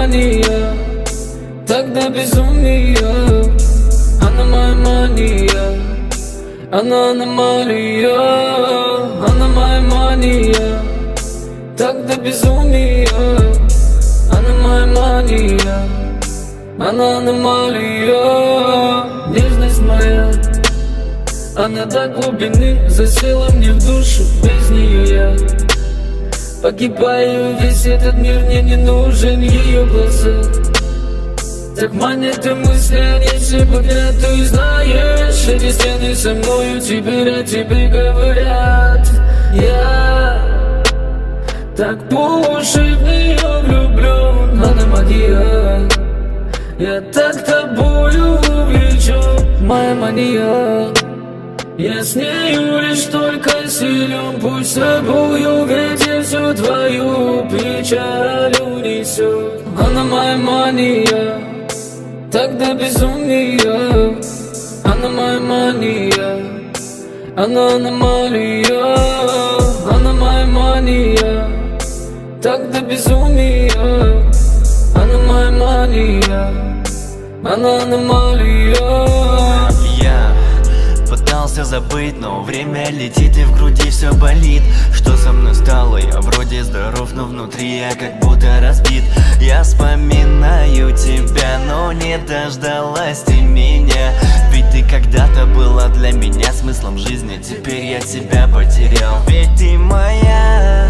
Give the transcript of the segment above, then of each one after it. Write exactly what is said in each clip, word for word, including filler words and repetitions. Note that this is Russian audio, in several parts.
мания, так до безумия. Она моя мания, она аномалия. Она моя мания, так до безумия. Она моя мания, она аномалия. Нежность моя, она до глубины засела мне в душу. Без нее я погибаю, весь этот мир мне не нужен. Ее глаза так манят и мысли, они все подряд. Ты знаешь, эти стены со мною теперь о тебе говорят. Я так по уши в нее влюблен. Она магия, я так тобою увлечен. Моя мания, я с нею лишь только силен. Пусть с собою ветер всю твою печаль унесет. Она моя мания, так до безумия. Она моя мания, она аномалия. Она моя мания, так до безумия. Она моя мания, она аномалия. Я пытался забыть, но время летит и в груди все болит. Что со мной стало? Я вроде здоров, но внутри я как будто разбит. Я вспоминаю тебя, но не дождалась ты меня. Ведь ты когда-то была для меня смыслом жизни, теперь я тебя потерял. Ведь ты моя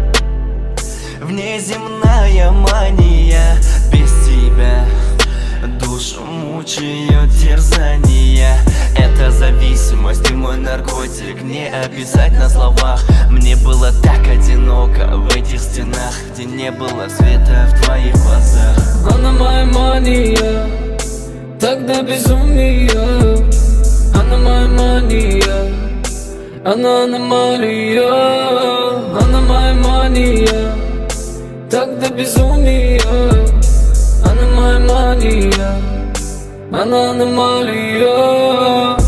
внеземная мания. Без тебя душу мучают терзания. Это зависимость и мой наркотик, не описать на словах. Мне было так одиноко в этих стенах, где не было света в твоих глазах. Она моя мания, так до безумия. Она моя мания, она аномалия. Она моя мания, так до безумия. Она моя мания, она аномалия.